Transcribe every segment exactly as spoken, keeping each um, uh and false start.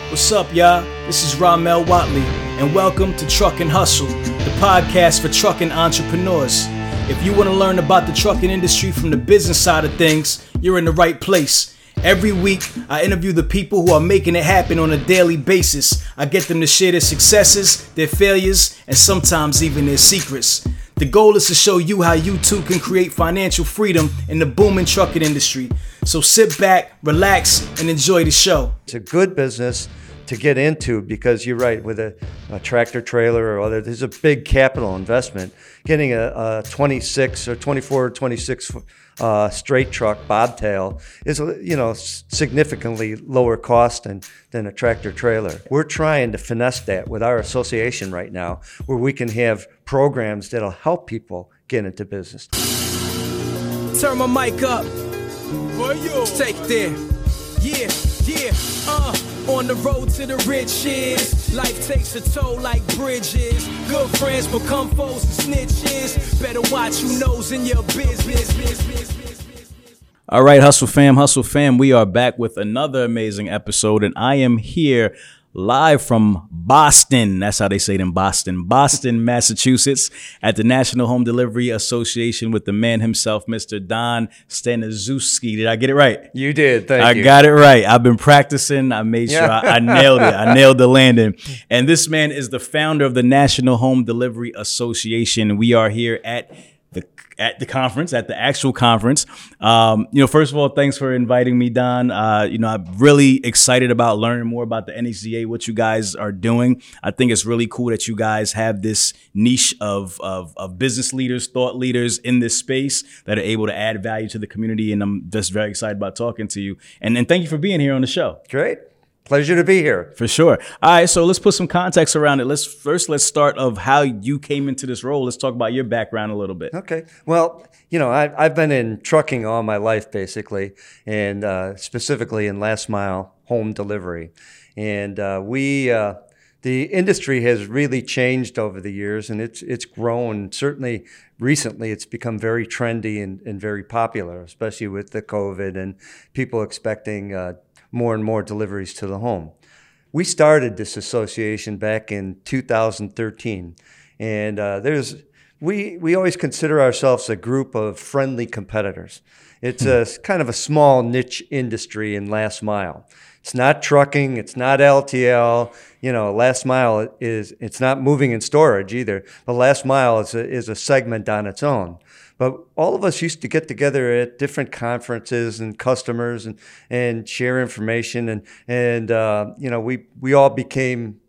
What's up, y'all? This is Ramel Watley, and welcome to Truckin' Hustle, the podcast for trucking entrepreneurs. If you want to learn about the trucking industry from the business side of things, you're in the right place. Every week, I interview the people who are making it happen on a daily basis. I get them to share their successes, their failures, and sometimes even their secrets. The goal is to show you how you too can create financial freedom in the booming trucking industry. So sit back, relax, and enjoy the show. It's a good business to get into because you're right, with a, a tractor trailer or other, there's a big capital investment. Getting a, a twenty-six or twenty-four or twenty-six uh, straight truck bobtail is, you know, significantly lower cost than, than a tractor trailer. We're trying to finesse that with our association right now, where we can have programs that'll help people get into business. Turn my mic up. Take there. Yeah, yeah, uh. On the road to the riches, life takes a toll like bridges. Good friends become foes and snitches. Better watch who knows in your business. All right, Hustle Fam, Hustle Fam, we are back with another amazing episode, and I am here live from Boston. That's how they say it in Boston. Boston, Massachusetts, at the National Home Delivery Association with the man himself, Mister Don Staniszewski. Did I get it right? You did. Thank I you. I got it right. I've been practicing. I made sure I, I nailed it. I nailed the landing. And this man is the founder of the National Home Delivery Association. We are here at the at the conference, at the actual conference. Um, you know, first of all, thanks for inviting me, Don. Uh, you know, I'm really excited about learning more about the N H D A, what you guys are doing. I think it's really cool that you guys have this niche of, of, of business leaders, thought leaders in this space that are able to add value to the community. And I'm just very excited about talking to you. And, and thank you for being here on the show. Great. Pleasure to be here. For sure. All right, so let's put some context around it. Let's first let's start of how you came into this role. Let's talk about your background a little bit. Okay. Well, you know, I, I've been in trucking all my life, basically, and uh, specifically in last mile home delivery. And uh, we, uh, the industry has really changed over the years, and it's it's grown. Certainly, recently, it's become very trendy and, and very popular, especially with the COVID and people expecting uh, more and more deliveries to the home. We started this association back in two thousand thirteen, and uh, there's we we always consider ourselves a group of friendly competitors. It's a kind of a small niche industry in last mile. It's not trucking, it's not L T L. You know, last mile is it's not moving and storage either. But last mile is a, is a segment on its own. But all of us used to get together at different conferences and customers and, and share information. And, and uh, you know, we, we all became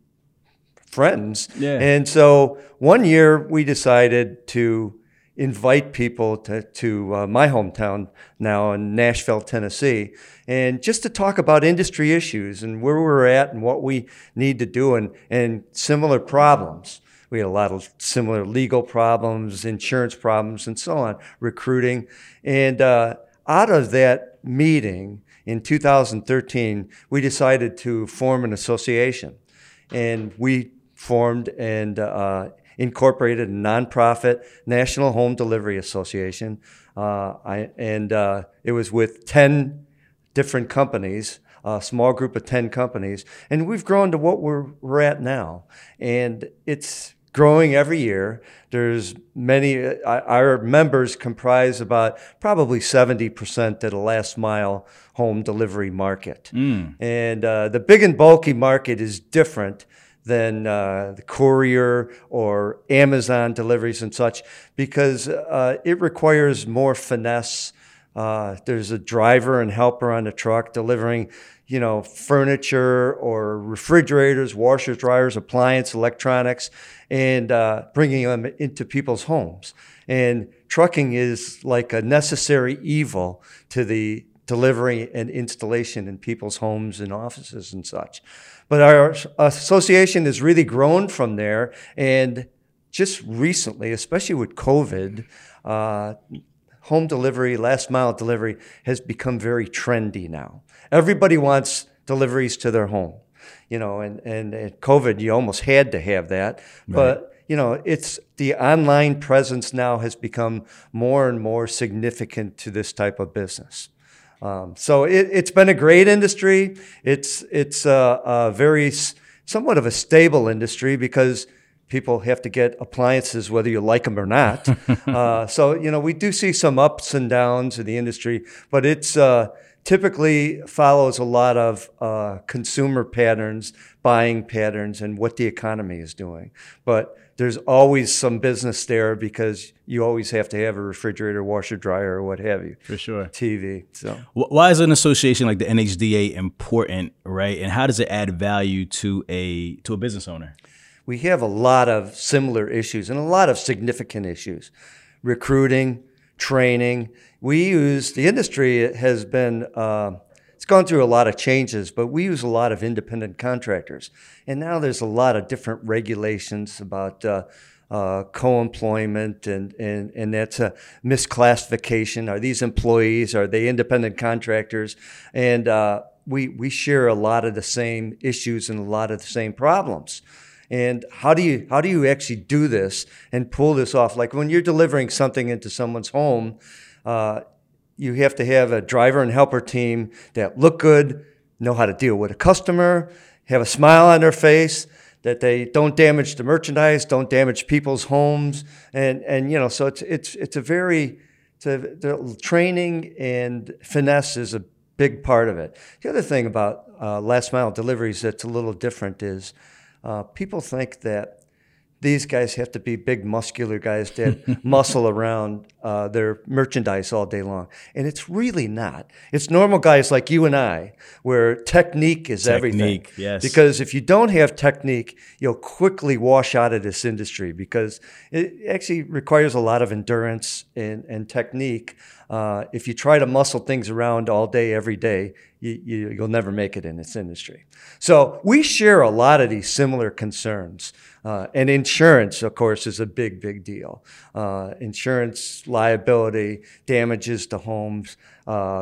friends. Yeah. And so one year we decided to invite people to, to uh, my hometown now in Nashville, Tennessee, and just to talk about industry issues and where we're at and what we need to do and, and similar problems. We had a lot of similar legal problems, insurance problems, and so on, recruiting. And uh, out of that meeting in two thousand thirteen, we decided to form an association. And we formed and uh, incorporated a nonprofit National Home Delivery Association. Uh, I, and uh, it was with ten different companies, a small group of ten companies. And we've grown to what we're, we're at now. And it's growing every year. There's many, uh, our members comprise about probably seventy percent of the last mile home delivery market. Mm. And uh, the big and bulky market is different than uh, the courier or Amazon deliveries and such, because uh, it requires more finesse. Uh, there's a driver and helper on the truck delivering, you know, furniture or refrigerators, washers, dryers, appliance, electronics, and uh, bringing them into people's homes. And trucking is like a necessary evil to the delivery and installation in people's homes and offices and such. But our association has really grown from there. And just recently, especially with COVID, uh, home delivery, last mile delivery has become very trendy now. Everybody wants deliveries to their home, you know, and, and at COVID, you almost had to have that. Right. But, you know, it's the online presence now has become more and more significant to this type of business. Um, so it, it's been a great industry. It's it's a, a very somewhat of a stable industry because people have to get appliances whether you like them or not. uh, so you know we do see some ups and downs in the industry, but it's uh, typically follows a lot of uh, consumer patterns, buying patterns, and what the economy is doing. But there's always some business there because you always have to have a refrigerator, washer, dryer, or what have you. For sure. T V. So why is an association like the N H D A important, right? And how does it add value to a to a business owner? We have a lot of similar issues and a lot of significant issues. Recruiting, training. We use, the industry has been, uh, it's gone through a lot of changes, but we use a lot of independent contractors. And now there's a lot of different regulations about uh, uh, co-employment and, and, and that's a misclassification. Are these employees? Are they independent contractors? And uh, we, we share a lot of the same issues and a lot of the same problems. And how do you how do you actually do this and pull this off? Like when you're delivering something into someone's home, uh, you have to have a driver and helper team that look good, know how to deal with a customer, have a smile on their face, that they don't damage the merchandise, don't damage people's homes, and and you know, so it's it's it's a very it's a, the training and finesse is a big part of it. The other thing about uh, last mile deliveries that's a little different is uh, people think that these guys have to be big, muscular guys that muscle around uh, their merchandise all day long. And it's really not. It's normal guys like you and I, where technique is technique, everything. Yes. Because if you don't have technique, you'll quickly wash out of this industry because it actually requires a lot of endurance and, and technique. Uh, if you try to muscle things around all day, every day, you, you, you'll never make it in this industry. So we share a lot of these similar concerns. Uh, and insurance, of course, is a big, big deal. Uh, insurance liability, damages to homes, uh,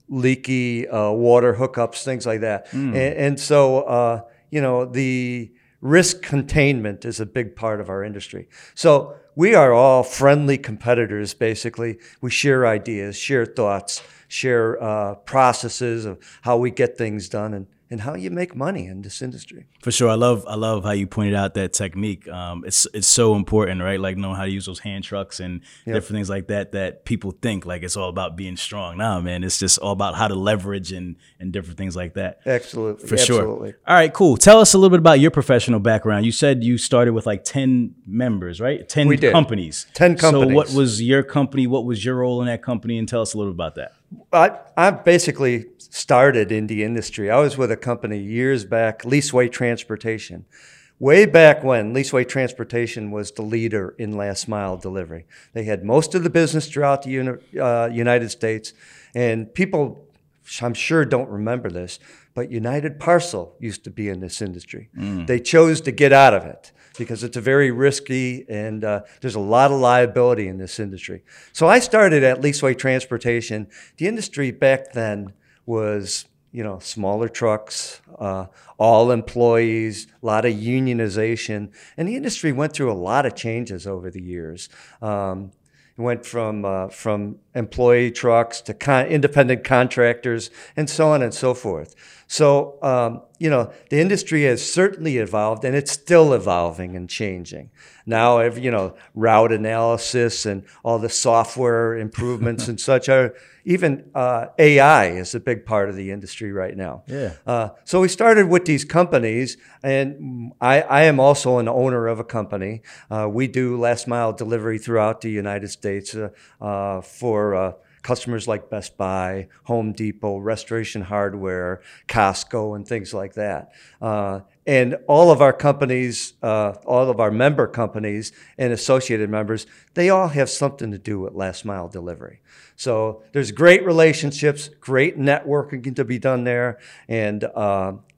leaky uh, water hookups, things like that. Mm. And, and so, uh, you know, the risk containment is a big part of our industry. So we are all friendly competitors, basically. We share ideas, share thoughts, share uh, processes of how we get things done and, and how you make money in this industry. For sure. I love I love how you pointed out that technique. Um, it's it's so important, right? Like knowing how to use those hand trucks and yep. different things like that that people think like it's all about being strong. Nah, man, it's just all about how to leverage and, and different things like that. Absolutely. For Absolutely. sure. All right, cool. Tell us a little bit about your professional background. You said you started with like ten members, right? ten we did. companies. ten companies. So what was your company? What was your role in that company? And tell us a little bit about that. I, I basically started in the industry. I was with a company years back, Leaseway Transportation. Way back when, Leaseway Transportation was the leader in last mile delivery. They had most of the business throughout the uni- uh, United States, and people, I'm sure, don't remember this, but United Parcel used to be in this industry. Mm. They chose to get out of it because it's a very risky and uh, there's a lot of liability in this industry. So I started at Leaseway Transportation. The industry back then was, you know, smaller trucks, uh, all employees, a lot of unionization, and the industry went through a lot of changes over the years. Um, It went from uh, from employee trucks to con- independent contractors and so on and so forth. So, um, you know, the industry has certainly evolved and it's still evolving and changing. Now, you know, route analysis and all the software improvements and such are, even uh, A I is a big part of the industry right now. Yeah. Uh, so we started with these companies, and I, I am also an owner of a company. Uh, we do last mile delivery throughout the United States uh, uh, for uh, customers like Best Buy, Home Depot, Restoration Hardware, Costco, and things like that. Uh, and all of our companies, uh, all of our member companies and associated members, they all have something to do with last mile delivery. So there's great relationships, great networking to be done there, and uh,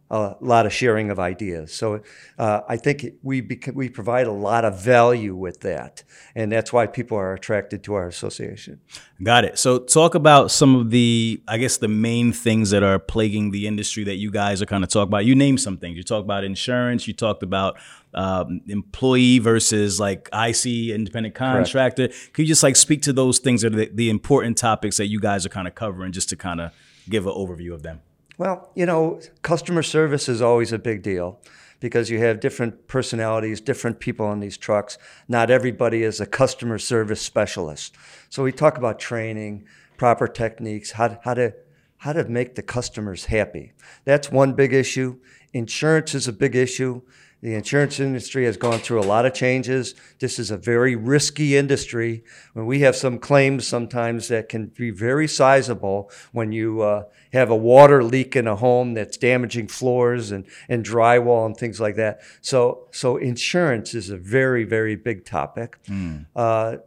a lot of sharing of ideas. So uh, I think we bec- we provide a lot of value with that, and that's why people are attracted to our association. Got it. So talk about some of the, I guess, the main things that are plaguing the industry that you guys are kind of talking about. You named some things. You talked about insurance. You talked about um, employee versus like I C, independent contractor. Correct. Could you just like speak to those things that are the, the important topics that you guys are kind of covering, just to kind of give an overview of them? Well, you know, customer service is always a big deal because you have different personalities, different people on these trucks. Not everybody is a customer service specialist. So we talk about training, proper techniques, how, how to how to make the customers happy. That's one big issue. Insurance is a big issue. The insurance industry has gone through a lot of changes. This is a very risky industry. When we have some claims sometimes that can be very sizable when you uh, have a water leak in a home that's damaging floors and, and drywall and things like that. So so insurance is a very, very big topic. Mm. Uh,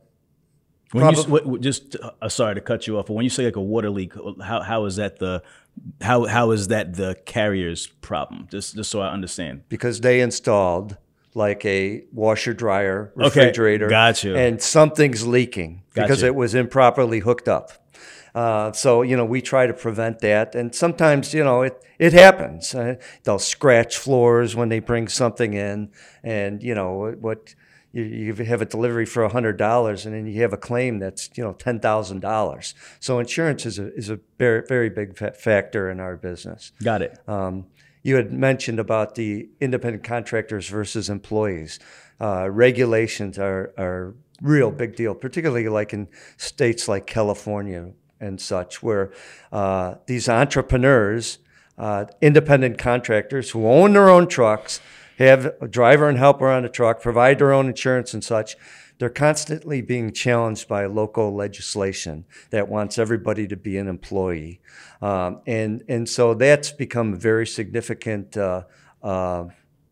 when you, what, just uh, sorry to cut you off, but when you say like a water leak, how how is that the How how is that the carrier's problem? Just just so I understand. Because they installed like a washer dryer refrigerator, okay, got you. And something's leaking got because you. It was improperly hooked up. Uh, so you know we try to prevent that, and sometimes you know it it happens. Uh, they'll scratch floors when they bring something in, and you know what. You, you have a delivery for one hundred dollars, and then you have a claim that's you know ten thousand dollars. So insurance is a is a very very big fa- factor in our business. Got it. Um, you had mentioned about the independent contractors versus employees. Uh, regulations are are real big deal, particularly like in states like California and such, where uh, these entrepreneurs, uh, independent contractors who own their own trucks, have a driver and helper on the truck, provide their own insurance and such. They're constantly being challenged by local legislation that wants everybody to be an employee. Um, and, and so that's become a very significant uh, uh,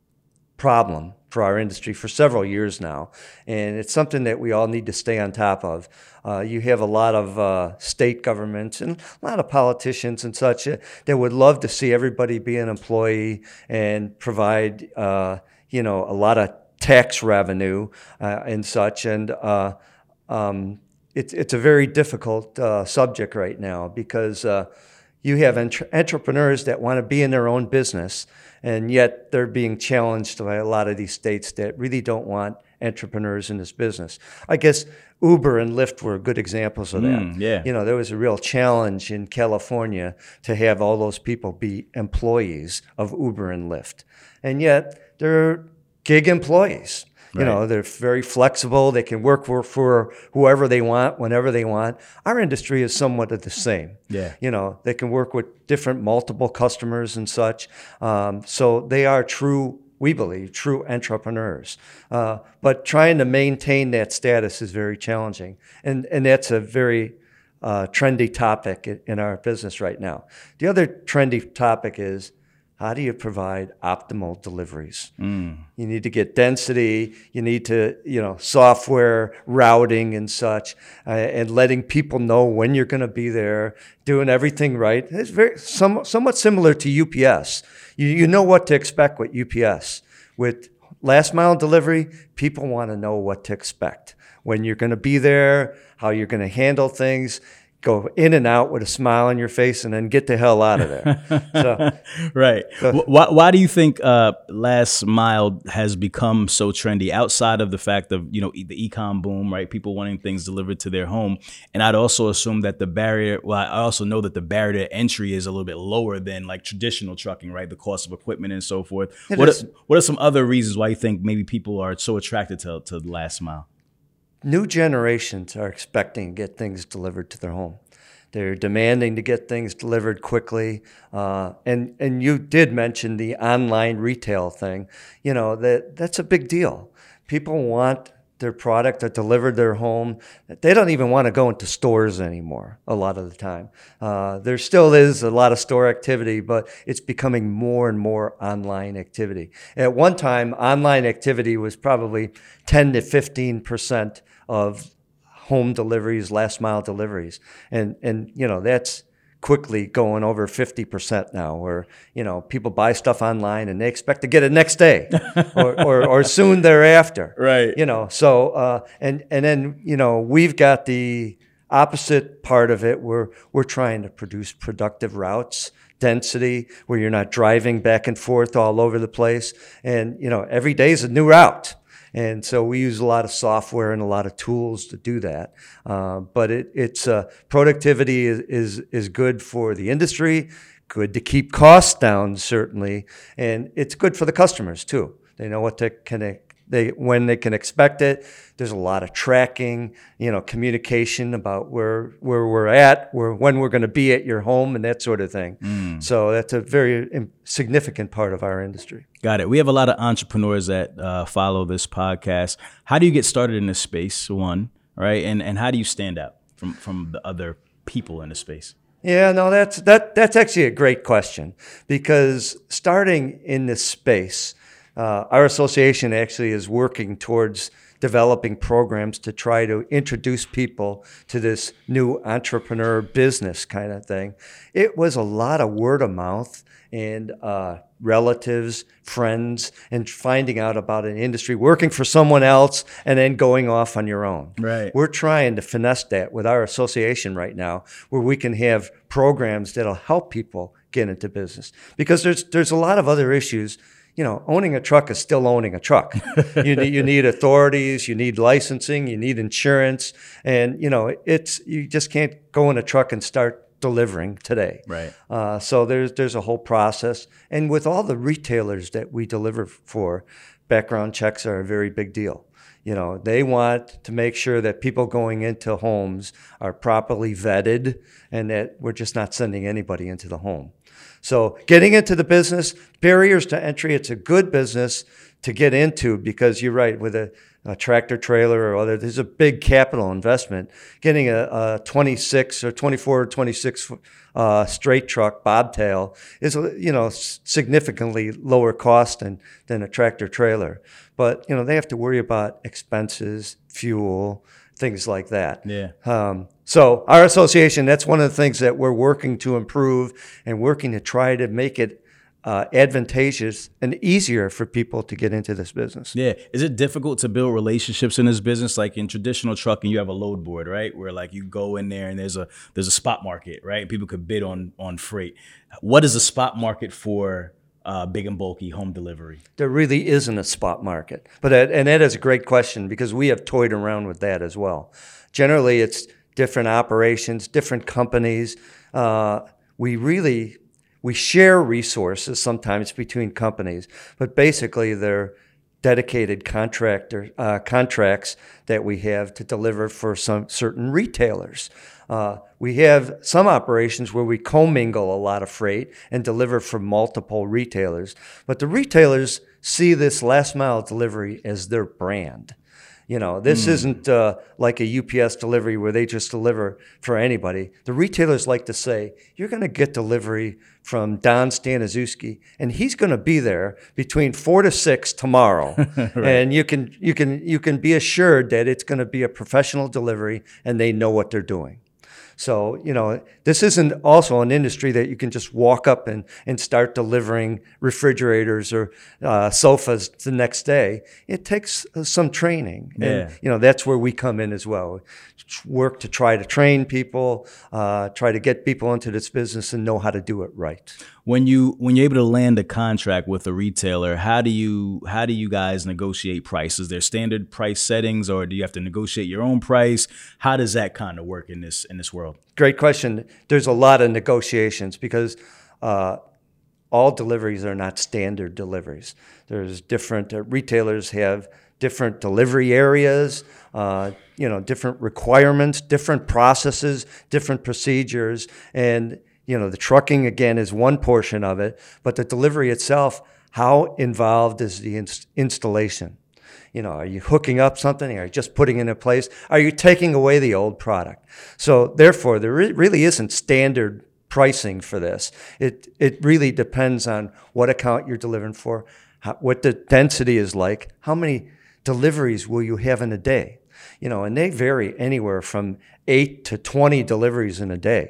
problem for our industry for several years now. And it's something that we all need to stay on top of. Uh, you have a lot of uh, state governments and a lot of politicians and such uh, that would love to see everybody be an employee and provide, uh, you know, a lot of tax revenue uh, and such. And uh, um, it's it's a very difficult uh, subject right now because uh, you have entre- entrepreneurs that want to be in their own business, and yet they're being challenged by a lot of these states that really don't want entrepreneurs in this business. I guess Uber and Lyft were good examples of that. Mm, yeah. You know, there was a real challenge in California to have all those people be employees of Uber and Lyft. And yet they're gig employees. You Right. know, they're very flexible. They can work for, for whoever they want, whenever they want. Our industry is somewhat of the same. Yeah. You know, they can work with different multiple customers and such. Um, so they are true, we believe, true entrepreneurs. Uh, but trying to maintain that status is very challenging. And, and that's a very uh, trendy topic in, in our business right now. The other trendy topic is, how do you provide optimal deliveries? Mm. You need to get density. You need to, you know, software routing and such, uh, and letting people know when you're going to be there, doing everything right. It's very some, somewhat similar to U P S. You you know what to expect with U P S. With last mile delivery, people want to know what to expect, when you're going to be there, how you're going to handle things. Go in and out with a smile on your face, and then get the hell out of there. So, right. So, why, why do you think uh, last mile has become so trendy, outside of the fact of, you know, the e-com boom, right? People wanting things delivered to their home. And I'd also assume that the barrier, well, I also know that the barrier to entry is a little bit lower than like traditional trucking, right? The cost of equipment and so forth. What are, what are some other reasons why you think maybe people are so attracted to, to the last mile? New generations are expecting to get things delivered to their home. They're demanding to get things delivered quickly. Uh, and, and you did mention the online retail thing. You know, that that's a big deal. People want their product delivered to their home. They don't even want to go into stores anymore a lot of the time. Uh, there still is a lot of store activity, but it's becoming more and more online activity. At one time, online activity was probably ten to fifteen percent of home deliveries, last mile deliveries. And, and you know, that's quickly going over fifty percent now, where, you know, people buy stuff online and they expect to get it next day or, or, or soon thereafter. Right. You know, so, uh, and, and then, you know, we've got the opposite part of it where we're trying to produce productive routes, density, where you're not driving back and forth all over the place. And, you know, every day is a new route. And so we use a lot of software and a lot of tools to do that. Uh, but it, it's uh, productivity is, is is good for the industry, good to keep costs down, certainly, and it's good for the customers too. They know what to can they when they can expect it. There's a lot of tracking, you know, communication about where where we're at, where when we're going to be at your home, and that sort of thing. Mm. So that's a very significant part of our industry. Got it. We have a lot of entrepreneurs that uh, follow this podcast. How do you get started in this space, one, right? And and how do you stand out from, from the other people in the space? Yeah, no, that's that that's actually a great question, because starting in this space, uh, our association actually is working towards developing programs to try to introduce people to this new entrepreneur business kind of thing. It was a lot of word of mouth and uh, relatives, friends, and finding out about an industry, working for someone else, and then going off on your own. Right. We're trying to finesse that with our association right now, where we can have programs that'll help people get into business. Because there's there's a lot of other issues. You know, owning a truck is still owning a truck. you need you need authorities, you need licensing, you need insurance, and you know, it's you just can't go in a truck and start delivering today. Right. Uh, so there's there's a whole process, and with all the retailers that we deliver for, background checks are a very big deal. You know, they want to make sure that people going into homes are properly vetted, and that we're just not sending anybody into the home. So getting into the business, barriers to entry, it's a good business to get into, because you're right, with a, a tractor trailer or other, there's a big capital investment. Getting a, a twenty-six or twenty-four or twenty-six uh, straight truck bobtail is, you know, significantly lower cost than, than a tractor trailer. But, you know, they have to worry about expenses, fuel, things like that. Yeah. Um, so our association, that's one of the things that we're working to improve and working to try to make it uh, advantageous and easier for people to get into this business. Yeah. Is it difficult to build relationships in this business? Like in traditional trucking, you have a load board, right? Where like you go in there and there's a there's a spot market, right? People could bid on on freight. What is a spot market for Uh, big and bulky home delivery? There really isn't a spot market. But that, and that is a great question, because we have toyed around with that as well. Generally, it's different operations, different companies. Uh, we really, we share resources sometimes between companies, but basically they're dedicated contractor uh, contracts that we have to deliver for some certain retailers. Uh, we have some operations where we commingle a lot of freight and deliver for multiple retailers, but the retailers see this last mile delivery as their brand. You know, this mm. isn't uh, like a U P S delivery where they just deliver for anybody. The retailers like to say, you're going to get delivery from Don Staniszewski, and he's going to be there between four to six tomorrow. Right. And you can you can you can be assured that it's going to be a professional delivery, and they know what they're doing. So, you know, this isn't also an industry that you can just walk up and, and start delivering refrigerators or uh, sofas the next day. It takes uh, some training. Yeah. And, you know, that's where we come in as well. Work to try to train people, uh, try to get people into this business and know how to do it right. When you when you're able to land a contract with a retailer, how do you how do you guys negotiate prices? Is there standard price settings, or do you have to negotiate your own price? How does that kind of work in this in this world? Great question. There's a lot of negotiations, because uh, all deliveries are not standard deliveries. There's different uh, retailers have different delivery areas, uh, you know, different requirements, different processes, different procedures. And, you know, the trucking, again, is one portion of it, but the delivery itself, how involved is the inst- installation? You know, are you hooking up something? Are you just putting it in place? Are you taking away the old product? So therefore, there re- really isn't standard pricing for this. It it really depends on what account you're delivering for, how, what the density is like, how many deliveries will you have in a day? You know, and they vary anywhere from eight to twenty deliveries in a day.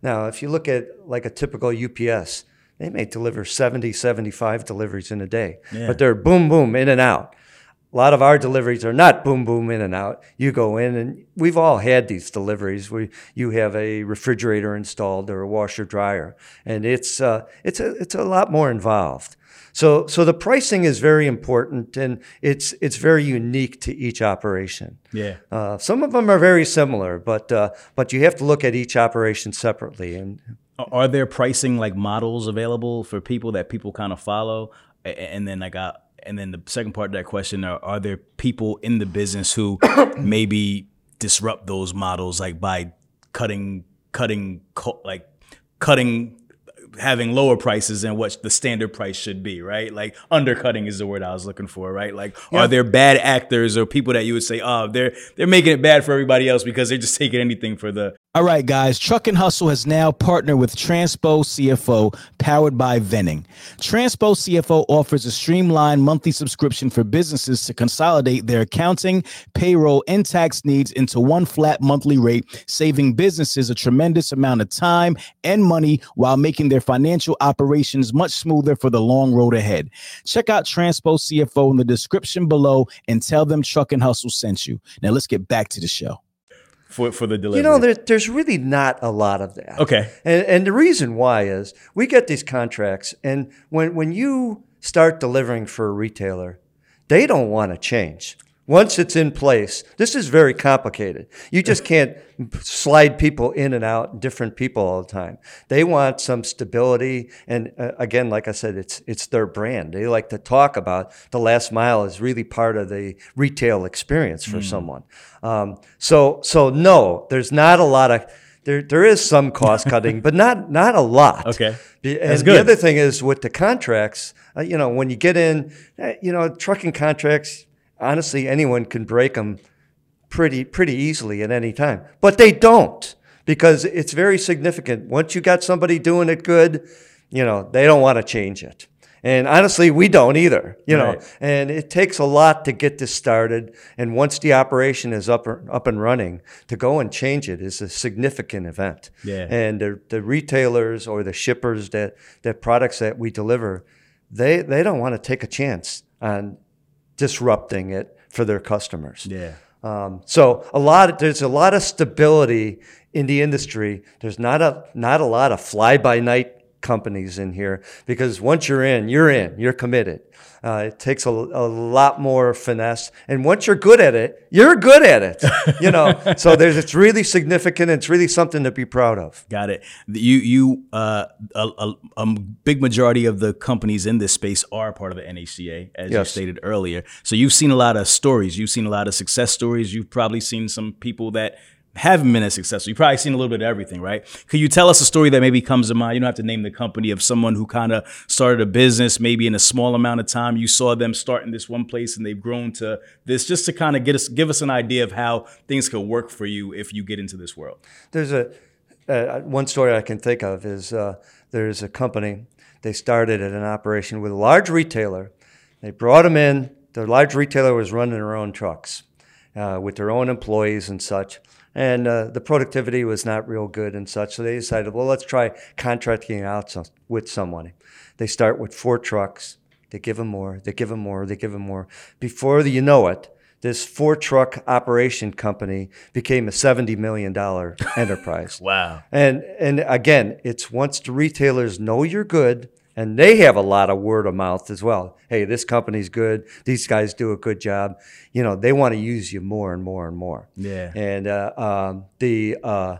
Now, if you look at like a typical U P S, they may deliver seventy, seventy-five deliveries in a day, yeah. but they're boom, boom, in and out. A lot of our deliveries are not boom, boom, in and out. You go in, and we've all had these deliveries where you have a refrigerator installed or a washer dryer, and it's uh, it's a it's a lot more involved. So so the pricing is very important, and it's it's very unique to each operation. Yeah. Uh, some of them are very similar, but uh, but you have to look at each operation separately. And are there pricing like models available for people that people kind of follow? And then like I. And then the second part of that question, are, are there people in the business who maybe disrupt those models, like by cutting, cutting, like cutting, having lower prices than what the standard price should be, right? Like undercutting is the word I was looking for, right? Like, yeah. Are there bad actors or people that you would say, oh, they're they're making it bad for everybody else because they're just taking anything for the. All right, guys, Truck and Hustle has now partnered with Transpo C F O, powered by Venning. Transpo C F O offers a streamlined monthly subscription for businesses to consolidate their accounting, payroll, and tax needs into one flat monthly rate, saving businesses a tremendous amount of time and money while making their financial operations much smoother for the long road ahead. Check out Transpo C F O in the description below and tell them Truck and Hustle sent you. Now let's get back to the show. For, for the delivery. You know, there, there's really not a lot of that. Okay. And, and the reason why is we get these contracts, and when, when you start delivering for a retailer, they don't want to change. Once it's in place, this is very complicated. You just can't slide people in and out, different people all the time. They want some stability. And uh, again, like I said, it's it's their brand. They like to talk about the last mile is really part of the retail experience for mm. someone. Um, so so no, there's not a lot of, there there is some cost cutting, but not not a lot. Okay. And That's good. The other thing is with the contracts, uh, you know, when you get in, uh, you know, trucking contracts, honestly, anyone can break them pretty pretty easily at any time. But they don't, because it's very significant. Once you got somebody doing it good, you know, they don't want to change it. And honestly, we don't either, you know. Right. And it takes a lot to get this started. And once the operation is up up and running, to go and change it is a significant event. Yeah. And the, the retailers or the shippers that, that products that we deliver, they they don't want to take a chance on disrupting it for their customers. Yeah. Um, so a lot, there's a lot of stability in the industry. There's not a not a lot of fly-by-night companies in here, because once you're in, you're in, you're committed. Uh, it takes a, a lot more finesse, and once you're good at it, you're good at it. You know, so there's it's really significant. It's really something to be proud of. Got it. You you uh, a, a, a big majority of the companies in this space are part of the N H C A, as yes. you stated earlier. So you've seen a lot of stories. You've seen a lot of success stories. You've probably seen some people that haven't been as successful. You've probably seen a little bit of everything, right? Could you tell us a story that maybe comes to mind? You don't have to name the company, of someone who kind of started a business maybe in a small amount of time. You saw them start in this one place and they've grown to this, just to kind of get us, give us an idea of how things could work for you if you get into this world. There's a uh, one story I can think of is uh, there's a company. They started at an operation with a large retailer. They brought them in. The large retailer was running their own trucks uh, with their own employees and such. And uh, the productivity was not real good and such. So they decided, well, let's try contracting out some, with someone. They start with four trucks. They give them more. They give them more. They give them more. Before you know it, this four-truck operation company became a seventy million dollars enterprise. Wow. And and again, it's once the retailers know you're good, and they have a lot of word of mouth as well. Hey, this company's good. These guys do a good job. You know, they want to use you more and more and more. Yeah. And uh, um, the uh,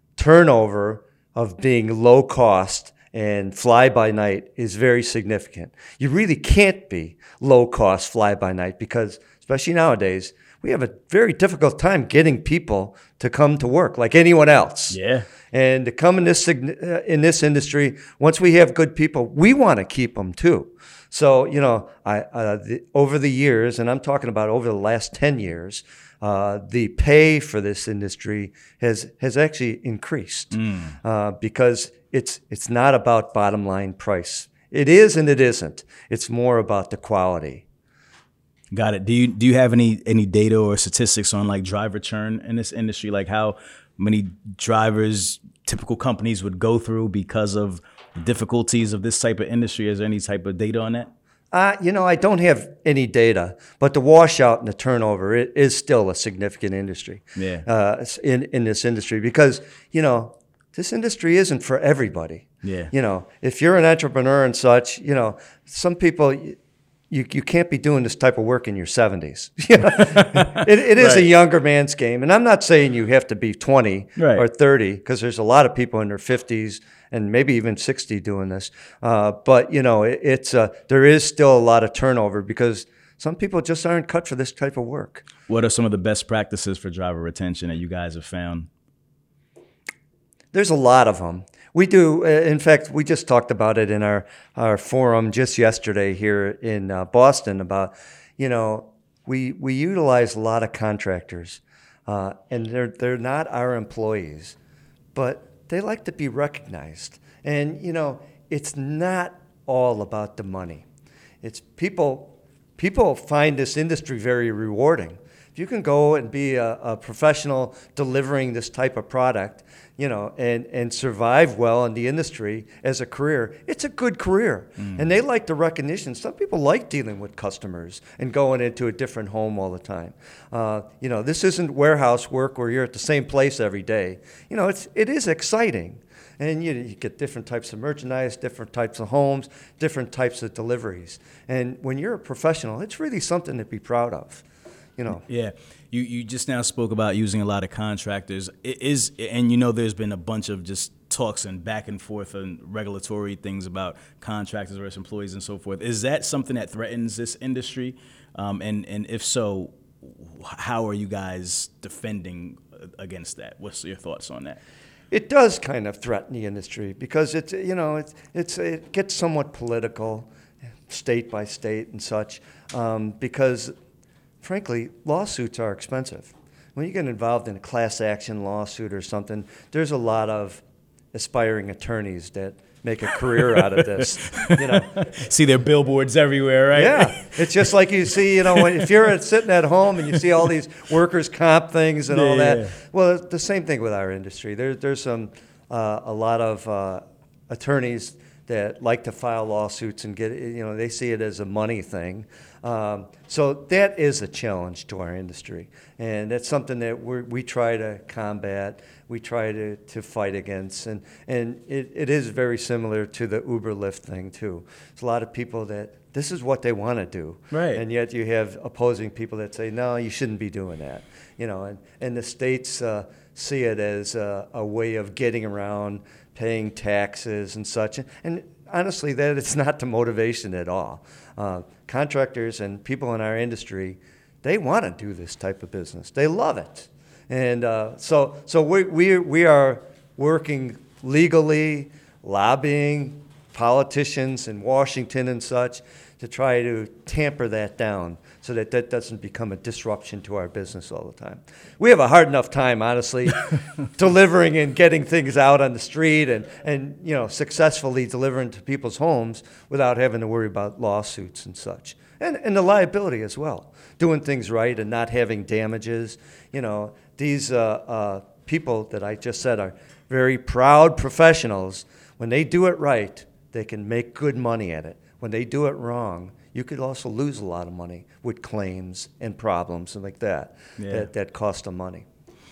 turnover of being low cost and fly by night is very significant. You really can't be low cost fly by night, because especially nowadays, we have a very difficult time getting people to come to work like anyone else. Yeah. And to come in this in this industry, once we have good people, we want to keep them too. So, you know, I uh, the, over the years, and I'm talking about over the last ten years, uh, the pay for this industry has has actually increased mm. uh, because it's it's not about bottom line price. It is and it isn't. It's more about the quality. Got it. Do you do you have any any data or statistics on like driver churn in this industry? Like how many drivers typical companies would go through because of difficulties of this type of industry? Is there any type of data on that? Uh, you know, I don't have any data, but the washout and the turnover it is still a significant industry. Yeah. Uh, in in this industry because you know this industry isn't for everybody. Yeah. You know, if you're an entrepreneur and such, you know, some people. You, you can't be doing this type of work in your seventies. You know? it, it is Right. a younger man's game. And I'm not saying you have to be twenty Right. or thirty, because there's a lot of people in their fifties and maybe even sixty doing this. Uh, but, you know, it, it's uh, there is still a lot of turnover because some people just aren't cut for this type of work. What are some of the best practices for driver retention that you guys have found? There's a lot of them. We do. Uh, in fact, we just talked about it in our, our forum just yesterday here in uh, Boston about, you know, we we utilize a lot of contractors, uh, and they're they're not our employees, but they like to be recognized. And you know, it's not all about the money. It's people people find this industry very rewarding. If you can go and be a, a professional delivering this type of product, you know, and, and survive well in the industry as a career, it's a good career. Mm. And they like the recognition. Some people like dealing with customers and going into a different home all the time. Uh, you know, this isn't warehouse work where you're at the same place every day. You know, it's, it is exciting. And you, you get different types of merchandise, different types of homes, different types of deliveries. And when you're a professional, it's really something to be proud of. You know. Yeah, you you just now spoke about using a lot of contractors. It is, and you know, there's been a bunch of just talks and back and forth and regulatory things about contractors versus employees and so forth. Is that something that threatens this industry? Um, and and if so, how are you guys defending against that? What's your thoughts on that? It does kind of threaten the industry because it's you know it's it's it gets somewhat political, state by state and such, um, because. Frankly, lawsuits are expensive. When you get involved in a class action lawsuit or something, there's a lot of aspiring attorneys that make a career out of this. You know, see their billboards everywhere, right? Yeah, it's just like you see, you know, when, if you're sitting at home and you see all these workers' comp things and all yeah, that. yeah. Well, the same thing with our industry. There, there's some uh, a lot of uh, attorneys that like to file lawsuits and get, you know, they see it as a money thing. Um, so that is a challenge to our industry. And that's something that we we try to combat, we try to, to fight against. And, and it, it is very similar to the Uber Lyft thing, too. There's a lot of people that this is what they want to do. Right. And yet you have opposing people that say, no, you shouldn't be doing that. You know, and, and the states uh, see it as a, a way of getting around paying taxes and such. And honestly, that it's not the motivation at all. Uh, contractors and people in our industry, they want to do this type of business. They love it. And uh, so so we, we, we are working legally, lobbying politicians in Washington and such to try to tamper that down so that that doesn't become a disruption to our business all the time. We have a hard enough time, honestly, delivering and getting things out on the street and, and you know successfully delivering to people's homes without having to worry about lawsuits and such. And, and the liability as well. Doing things right and not having damages. You know, these uh, uh, people that I just said are very proud professionals. When they do it right, they can make good money at it. When they do it wrong, you could also lose a lot of money with claims and problems and like that, yeah. that, that cost them money.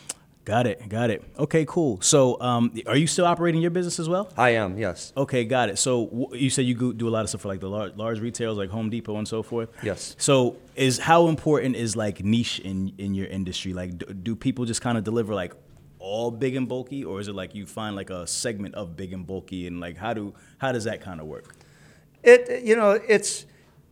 Got it, got it. Okay, cool. So um, are you still operating your business as well? I am, yes. Okay, got it. So w- you said you go- do a lot of stuff for like the large, large retailers like Home Depot and so forth? Yes. So is how important is like niche in, in your industry? Like do, do people just kind of deliver like all big and bulky, or is it like you find like a segment of big and bulky, and like how do how does that kind of work? It you know it's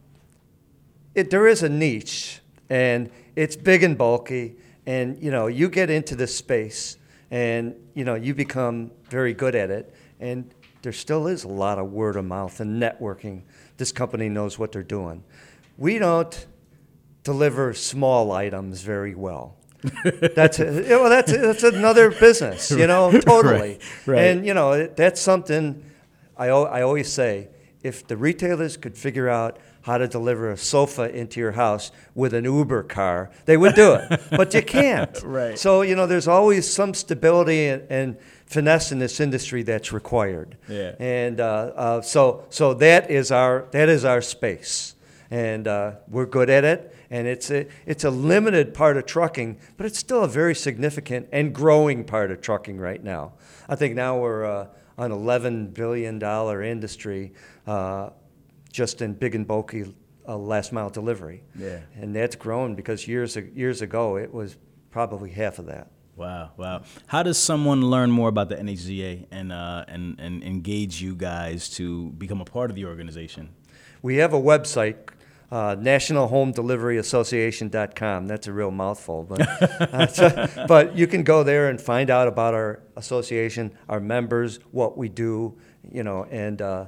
it there is a niche, and it's big and bulky, and you know you get into this space, and you know you become very good at it, and there still is a lot of word of mouth and networking. This company knows what they're doing. We don't deliver small items very well. that's a, well, that's that's another business, you know, totally. Right, right. And you know, that's something I I always say. If the retailers could figure out how to deliver a sofa into your house with an Uber car, they would do it. But you can't. Right. So you know, there's always some stability and, and finesse in this industry that's required. Yeah. And uh, uh, so so that is our that is our space, and uh, we're good at it. And it's a it's a limited part of trucking, but it's still a very significant and growing part of trucking right now. I think now we're uh, an eleven billion dollars industry uh, just in big and bulky uh, last mile delivery. Yeah. And that's grown because years years ago it was probably half of that. Wow, wow. How does someone learn more about the N H D A and uh, and and engage you guys to become a part of the organization? We have a website, uh, National Home Delivery Association dot com. That's a real mouthful, but uh, so, but you can go there and find out about our association, our members, what we do, you know, and uh,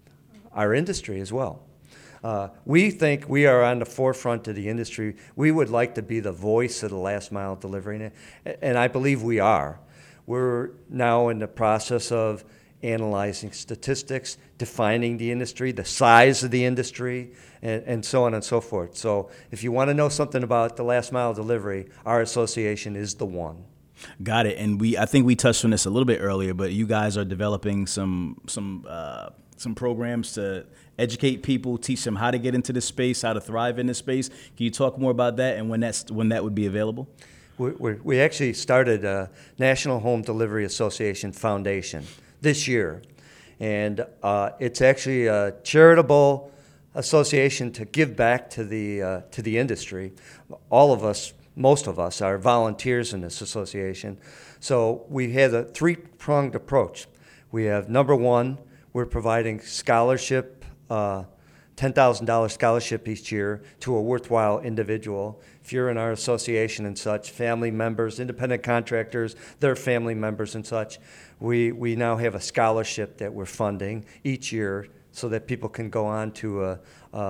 our industry as well. Uh, we think we are on the forefront of the industry. We would like to be the voice of the last mile delivery, and I believe we are. We're now in the process of analyzing statistics, defining the industry, the size of the industry, and, and so on and so forth. So if you want to know something about the last mile delivery, our association is the one. Got it. And we, I think we touched on this a little bit earlier, but you guys are developing some some uh, some programs to educate people, teach them how to get into this space, how to thrive in this space. Can you talk more about that and when that's when that would be available? We, we, we actually started a National Home Delivery Association Foundation this year, and uh, it's actually a charitable association to give back to the uh, to the industry. All of us, most of us, are volunteers in this association. So we have a three-pronged approach. We have, number one, we're providing scholarship, uh, ten thousand dollars scholarship each year to a worthwhile individual. If you're in our association and such, family members, independent contractors, their family members and such, we, we now have a scholarship that we're funding each year so that people can go on to a, a,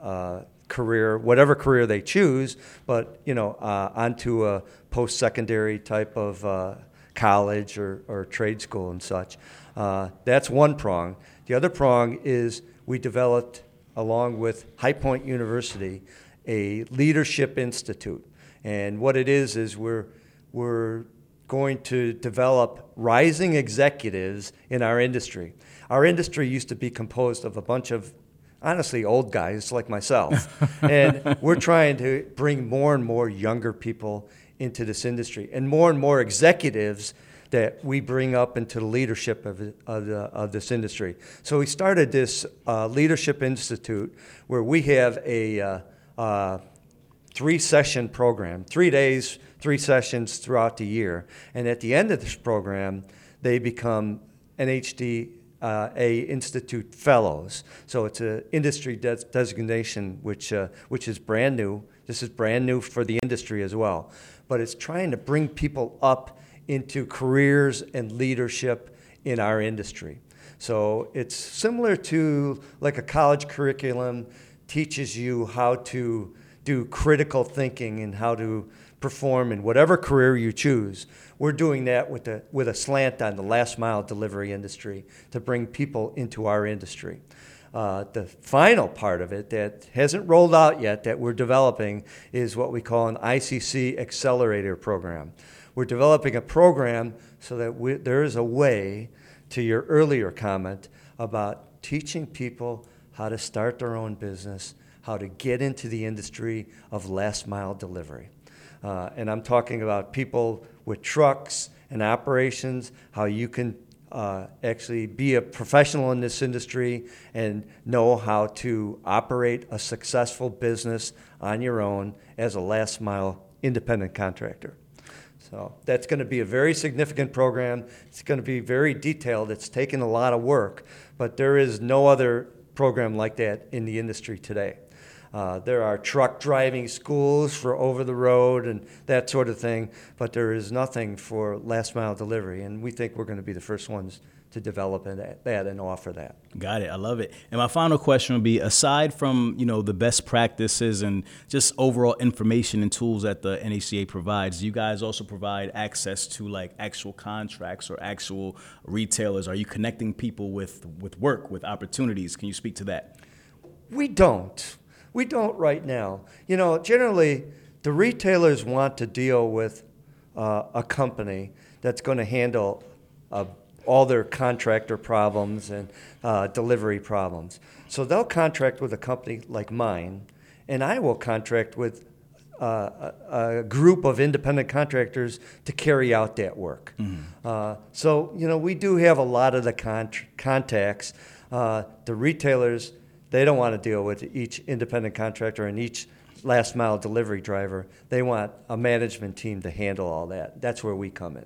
a career, whatever career they choose, but, you know, uh, onto a post-secondary type of uh, college or, or trade school and such. Uh, that's one prong. The other prong is we developed, along with High Point University, a leadership institute. And what it is is we're, we're going to develop rising executives in our industry. Our industry used to be composed of a bunch of, honestly, old guys like myself. And we're trying to bring more and more younger people into this industry, and more and more executives that we bring up into the leadership of, of, the, of this industry. So we started this uh, Leadership Institute where we have a uh, uh, three-session program, three days, three sessions throughout the year. And at the end of this program, they become N H D Uh, a Institute Fellows. So it's an industry de- designation which uh, which is brand new. This is brand new for the industry as well. But it's trying to bring people up into careers and leadership in our industry. So it's similar to like a college curriculum, teaches you how to do critical thinking and how to perform in whatever career you choose. We're doing that with a, with a slant on the last mile delivery industry to bring people into our industry. Uh, the final part of it that hasn't rolled out yet that we're developing is what we call an I C C accelerator program. We're developing a program so that we, there is a way, to your earlier comment, about teaching people how to start their own business, how to get into the industry of last mile delivery. Uh, and I'm talking about people with trucks and operations, how you can uh, actually be a professional in this industry and know how to operate a successful business on your own as a last mile independent contractor. So that's going to be a very significant program. It's going to be very detailed. It's taken a lot of work, but there is no other program like that in the industry today. Uh, there are truck driving schools for over the road and that sort of thing, but there is nothing for last mile delivery, and we think we're going to be the first ones to develop that, that and offer that. Got it. I love it. And my final question would be, aside from, you know, the best practices and just overall information and tools that the N H D A provides, do you guys also provide access to like actual contracts or actual retailers? Are you connecting people with, with work, with opportunities? Can you speak to that? We don't. We don't right now. You know, generally, the retailers want to deal with uh, a company that's going to handle uh, all their contractor problems and uh, delivery problems. So they'll contract with a company like mine, and I will contract with uh, a, a group of independent contractors to carry out that work. Mm-hmm. Uh, so, you know, we do have a lot of the con- contacts. Uh, the retailers, they don't want to deal with each independent contractor and each last mile delivery driver. They want a management team to handle all that. That's where we come in.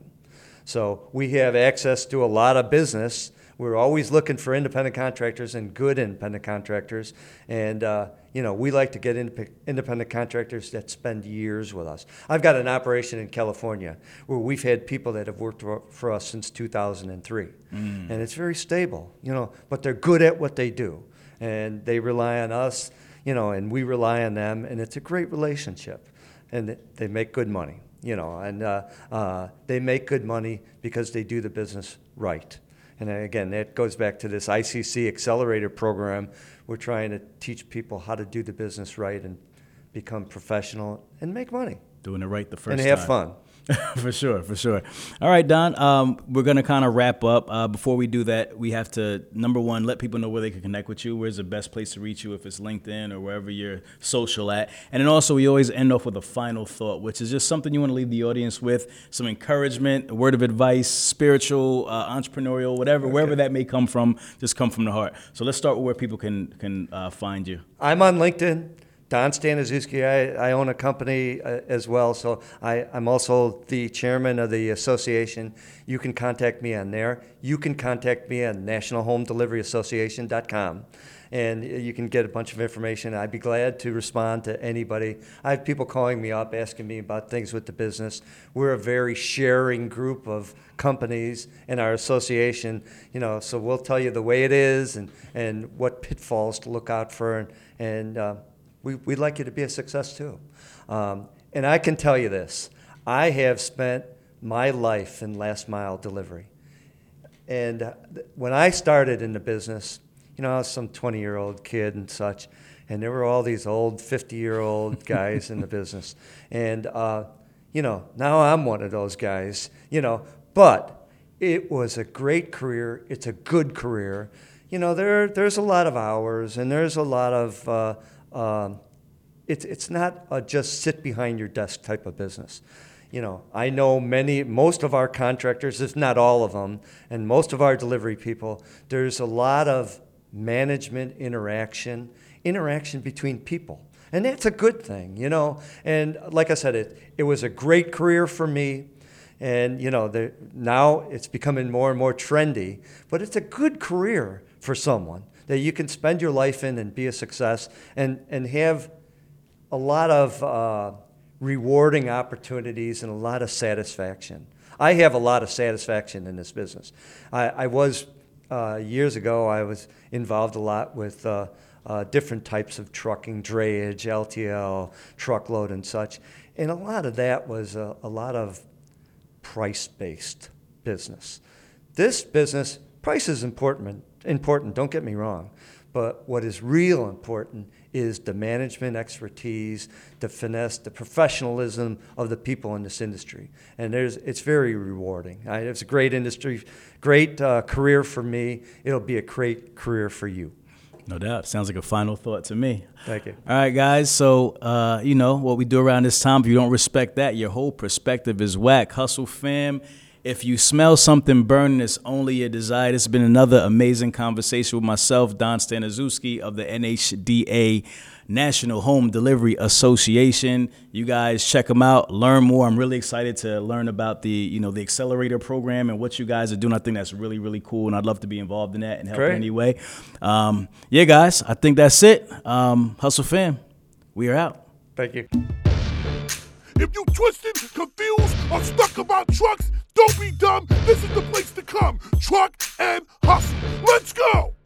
So we have access to a lot of business. We're always looking for independent contractors and good independent contractors. And, uh, you know, we like to get in, independent contractors that spend years with us. I've got an operation in California where we've had people that have worked for us since two thousand three. Mm. And it's very stable, you know, but they're good at what they do. And they rely on us, you know, and we rely on them. And it's a great relationship. And they make good money, you know, and uh, uh, they make good money because they do the business right. And again, that goes back to this I C C Accelerator program. We're trying to teach people how to do the business right and become professional and make money. Doing it right the first time. And have fun. For sure, for sure. All right, Don, um, we're going to kind of wrap up. Uh, before we do that, we have to, number one, let people know where they can connect with you. Where's the best place to reach you, if it's LinkedIn or wherever you're social at. And then also, we always end off with a final thought, which is just something you want to leave the audience with, some encouragement, a word of advice, spiritual, uh, entrepreneurial, whatever, okay. Wherever that may come from, just come from the heart. So let's start with where people can, can uh, find you. I'm on LinkedIn. Don Staniszewski, I, I own a company uh, as well, so I, I'm also the chairman of the association. You can contact me on there. You can contact me on national home delivery association dot com, and you can get a bunch of information. I'd be glad to respond to anybody. I have people calling me up, asking me about things with the business. We're a very sharing group of companies in our association, you know, so we'll tell you the way it is and, and what pitfalls to look out for, and, and uh, We, we'd like you to be a success too. Um, and I can tell you this, I have spent my life in last mile delivery. And uh, when I started in the business, you know, I was some twenty-year-old kid and such, and there were all these old fifty-year-old guys in the business. And, uh, you know, now I'm one of those guys, you know, but it was a great career. It's a good career. You know, there there's a lot of hours, and there's a lot of... Uh, Um, it's it's not a just sit behind your desk type of business. You know, I know many, most of our contractors, if not all of them, and most of our delivery people, there's a lot of management interaction, interaction between people. And that's a good thing, you know. And like I said, it, it was a great career for me. And, you know, the, now it's becoming more and more trendy. But it's a good career for someone that you can spend your life in and be a success and, and have a lot of uh, rewarding opportunities and a lot of satisfaction. I have a lot of satisfaction in this business. I, I was, uh, years ago, I was involved a lot with uh, uh, different types of trucking, drayage, L T L, truckload and such. And a lot of that was a, a lot of price-based business. This business, price is important. Important, don't get me wrong, but what is real important is the management expertise, the finesse, the professionalism of the people in this industry, and there's it's very rewarding. I, it's a great industry, great uh, career for me. It'll be a great career for you. No doubt. Sounds like a final thought to me. Thank you. All right, guys. So, uh, you know, what we do around this time, if you don't respect that, your whole perspective is whack. Hustle fam. If you smell something burning, it's only a desire. This has been another amazing conversation with myself, Don Staniszewski of the N H D A, National Home Delivery Association. You guys check them out, learn more. I'm really excited to learn about the, you know, the accelerator program and what you guys are doing. I think that's really, really cool, and I'd love to be involved in that and help Great. in any way. Um, yeah, guys, I think that's it. Um, Hustle fam, we are out. Thank you. If you twisted, confused, or stuck about trucks, don't be dumb. This is the place to come. Truck and hustle. Let's go.